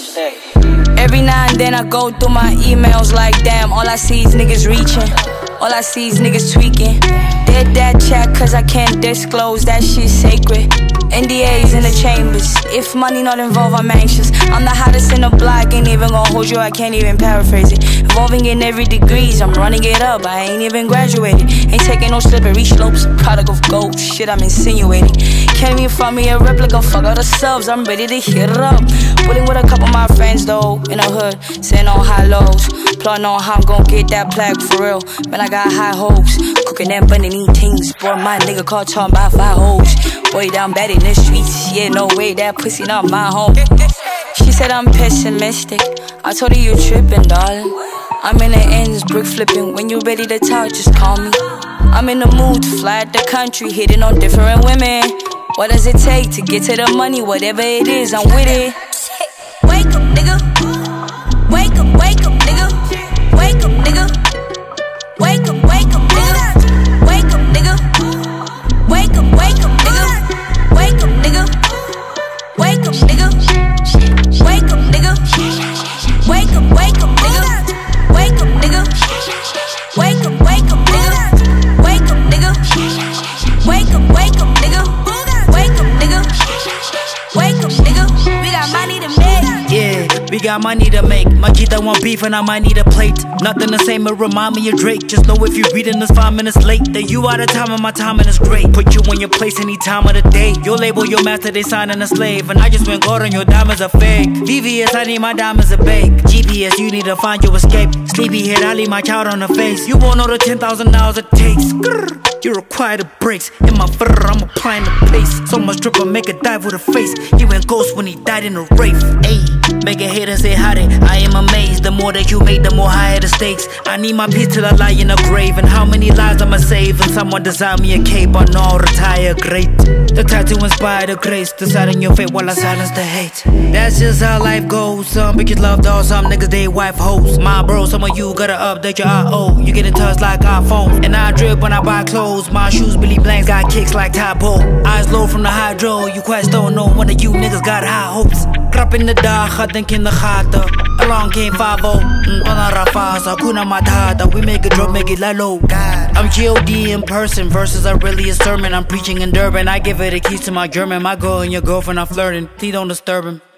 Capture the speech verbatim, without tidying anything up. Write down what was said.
much day. Every now and then I go through my emails like damn, all I see is niggas reaching, all I see is niggas tweaking. Did that chat cause I can't disclose, that shit's sacred. N D As in the chambers, if money not involved I'm anxious. I'm the hottest in the block, ain't even gonna hold you, I can't even paraphrase it. Involving in every degrees, I'm running it up, I ain't even graduated. Ain't taking no slippery slopes, product of gold, shit I'm insinuating. Can't even find me a replica, fuck all the subs, I'm ready to hit it up. Pulling with a couple of my friends though, in the hood, sitting on high lows. Plotting on how I'm gon' get that plaque for real, man I got high hopes. Cooking them bunny things, boy my nigga caught talking about five hoes. Boy down bad in the streets, yeah no way, that pussy not my home. She said I'm pessimistic, I told her you trippin' darling. I'm in the ends, brick flipping, when you ready to talk just call me. I'm in the mood to fly at the country, hitting on different women. What does it take to get to the money, whatever it is, I'm with it. Wake up nigga, wake up, wake up nigga, wake up nigga, wake up, wake up nigga, wake up nigga, wake up, wake up nigga, wake up nigga, wake up nigga, wake up nigga, wake up, wake up nigga, wake up nigga, wake up, wake up nigga, wake up nigga, wake up, wake up nigga, wake up nigga, wake up nigga, we got money to make. Yeah, we got money to make. My Gita want beef and I might need a plate. Nothing the same, it remind me of Drake. Just know if you reading this five minutes late, that you out of time and my timing is great. Put you in your place any time of the day. Your label, your master, they signing a slave. And I just went gold on your diamonds are fake. V V S, I need my diamonds a bake. G P S, you need to find your escape. Sleepyhead, I leave my child on the face. You won't know the ten thousand hours it takes. You require the brakes. In my fur, I'm applying the pace. So much drip, I make a dive with a face. He went ghost when he died in a rave. Ayy, make a hate and say howdy. I am amazed. The more that you make, the more higher the stakes. I need my peace till I lie in a grave. And how many lives I'ma save? And someone design me a cape, I know I'll retire great. The tattoo inspired the grace. Deciding your fate while I silence the hate. That's just how life goes. Some bitches love dolls, some niggas they wife hoes. My bro, some of you gotta update your I O. You get in touch like iPhones. And I drip when I buy clothes. My shoes Billy Blanks got kicks like Typo. Eyes low from the hydro. You quite don't know one of you niggas got high hopes. Krap in de dagen, denk in de gaten. Along came five oh. Donna Rafasa, Kuna Matata. We make it drop, make it low. I'm G O D in person. Verses are really a sermon. I'm preaching in Durban. I give her the keys to my German. My girl and your girlfriend are flirting. Please don't disturb him.